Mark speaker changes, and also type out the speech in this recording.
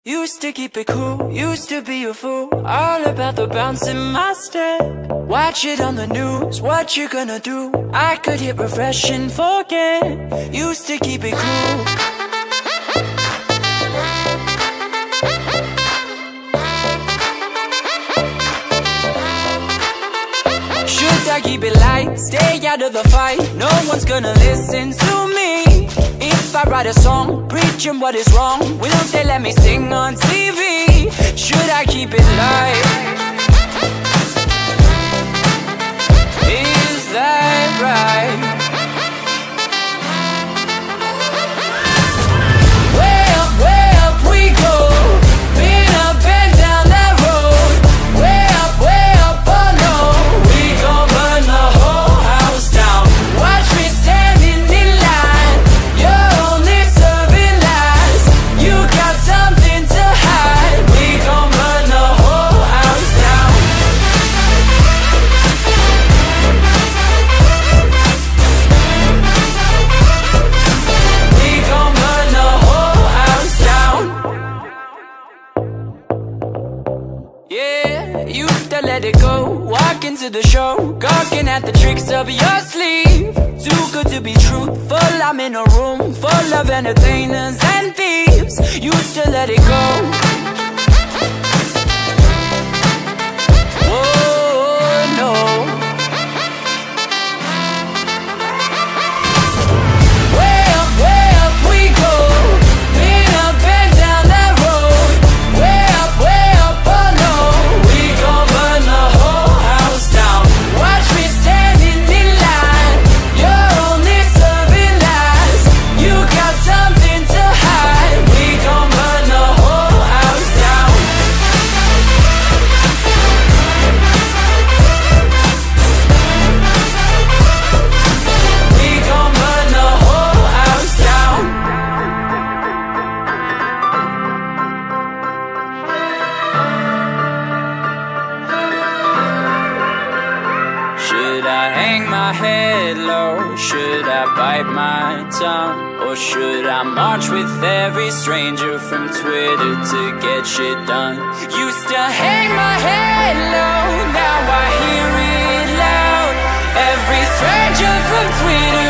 Speaker 1: Used to keep it cool, used to be a fool, all about the bounce in my step. Watch it on the news, what you gonna do? I could hit refresh and forget. Used to keep it cool. Should I keep it light, stay out of the fight? No one's gonna listen to me. If I write a song, preaching what is wrong, will they let me sing on TV? Should I keep it light? Is that right? Way up we go. Been up and down that road. Way up, oh no. We gon' burn the whole house down. Watch me standing in line. You're only serving lies. You got something to hide. We gon' burn the whole house down. We gon' burn the whole house down. Yeah, used to let it go. Walk into the show, gawking at the tricks up your sleeve. Too good to be truthful, I'm in a room full of entertainers and thieves. Used to let it go. Whoa, no. Way up we go. Been up and down that road. Way up, oh no. We gon' burn the whole house down. Watch me standing in line. You're only serving lies. You got something to hide. We gon' burn the whole house down. We gon' burn the whole house down. Should I hang my head low? Should I bite my tongue? Or should I march with every stranger from Twitter to get shit done? Used to hang my head low, now I hear it loud. Every stranger from Twitter